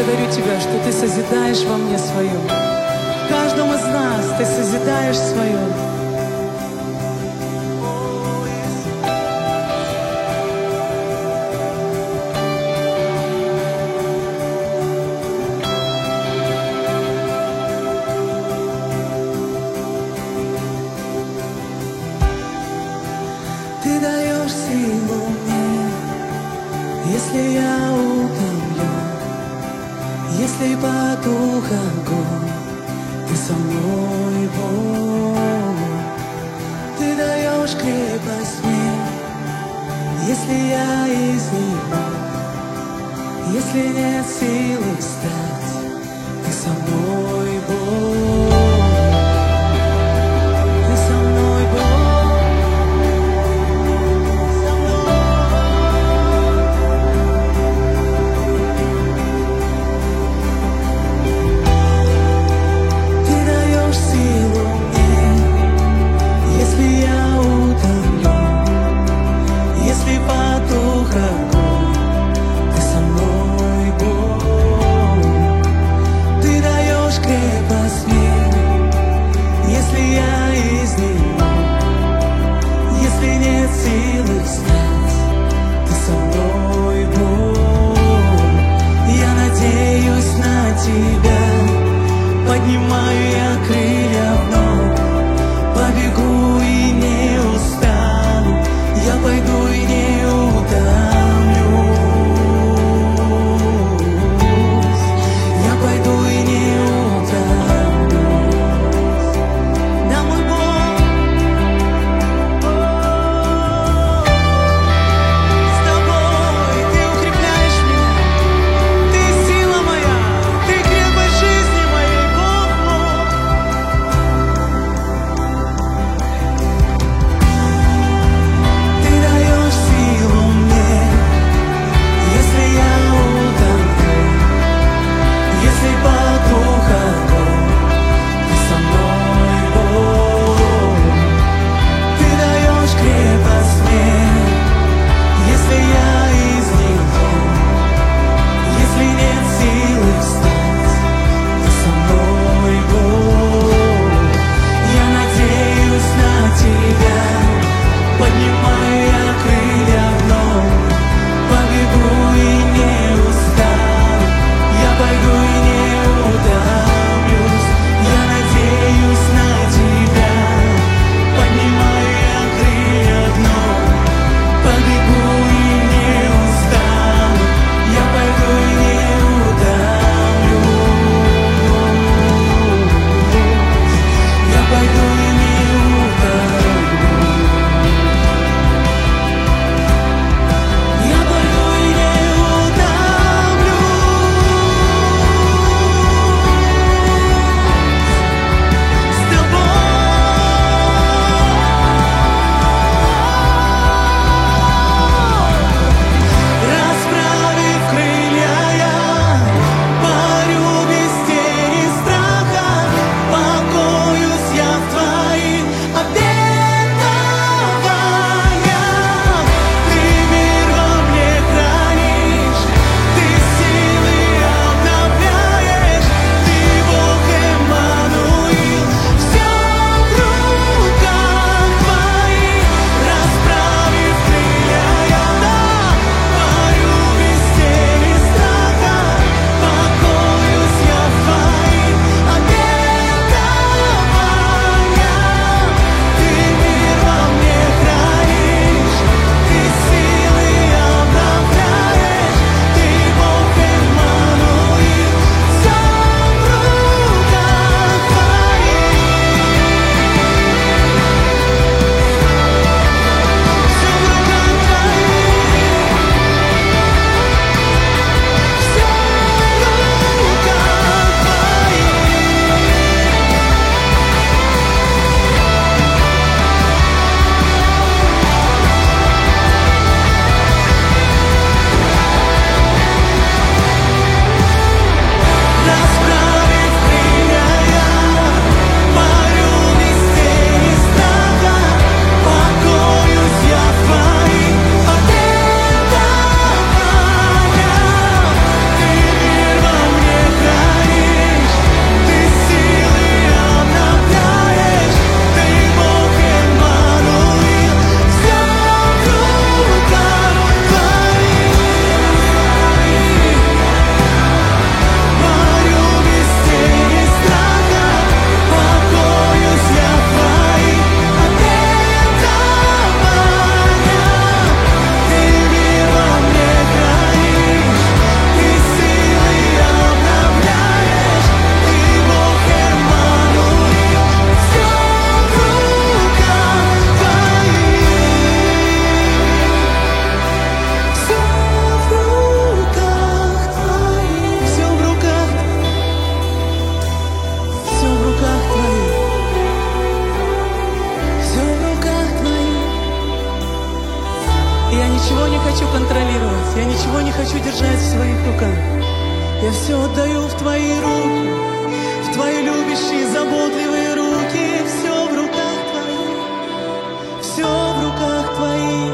благодарю Тебя, что Ты созидаешь во мне свое. В каждом из нас Ты созидаешь свое. Ты даешь силу мне, если я утомлен, если потух огонь, Ты со мной, Бог. Ты даешь крепость мне, если я изнемог, если нет силы встать, Ты со мной, Бог. Ты со мной, Бог. Ты даешь крепость мне. ничего не хочу контролировать, я ничего не хочу держать в своих руках. Я все отдаю в Твои руки, в Твои любящие, заботливые руки. Все в руках Твоих, все в руках Твоих.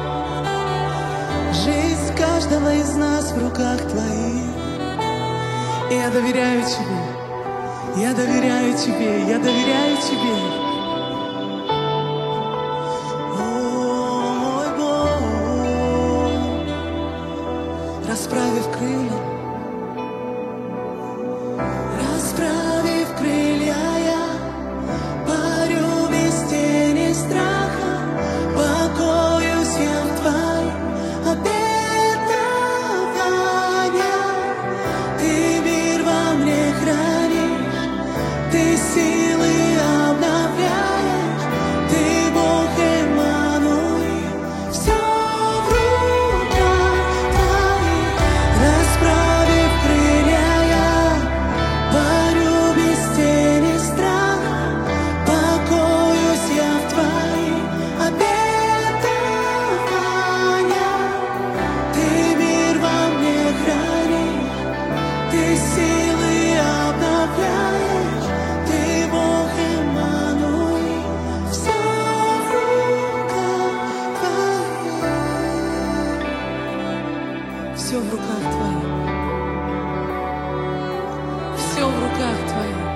Жизнь каждого из нас в руках Твоих. И я доверяю Тебе, я доверяю Тебе, я доверяю Тебе. О, мой Бог, расправив крылья, расправив крылья, я парю без тени страха, покоюсь я в Твоих обетованиях. Ты мир во мне хранишь, Ты силы обновляешь, Ты Бог Эммануил. Все в руках Твоих, расправив крылья, я парю без тени страха, покоюсь я в Твоих обетованиях. Ты мир во мне хранишь, Ты силы обновляешь, Ты Бог Эммануил. Все в руках Твоих, все в руках Твоих, все в руках Твоих.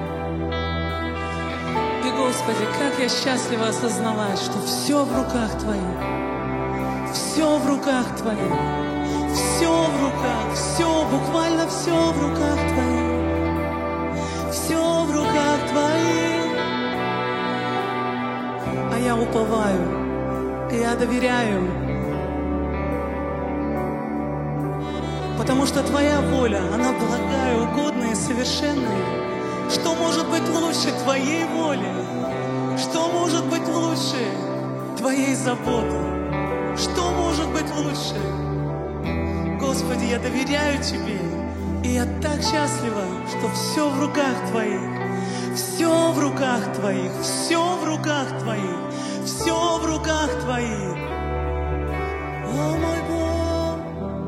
И, Господи, как я счастлива осознавать, что все в руках Твоих, все в руках Твоих, все в руках, все, буквально все в руках Твоих, все в руках Твоих. А я уповаю, я доверяю, потому что Твоя воля, она благая, угодная и совершенная. Что может быть лучше Твоей воли? Что может быть лучше Твоей заботы? Что может быть лучше? Господи, я доверяю Тебе, и я так счастлива, что все в руках Твоих, все в руках Твоих, все в руках Твоих, все в руках Твоих. О, мой Бог,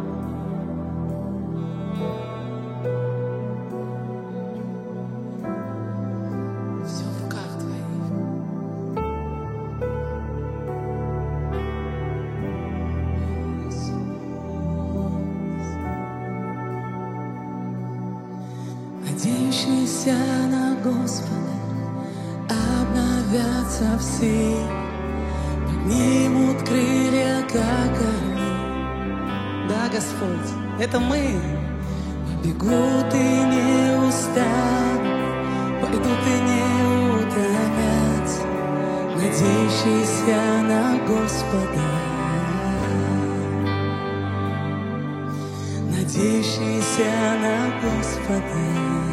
все в руках Твоих. Надеющиеся на Господа обновятся все, поднимут крылья, как орлы. Да, Господь, это мы. Побегут и не устанут, пойдут и не утомятся, надеющиеся на Господа, надеющиеся на Господа.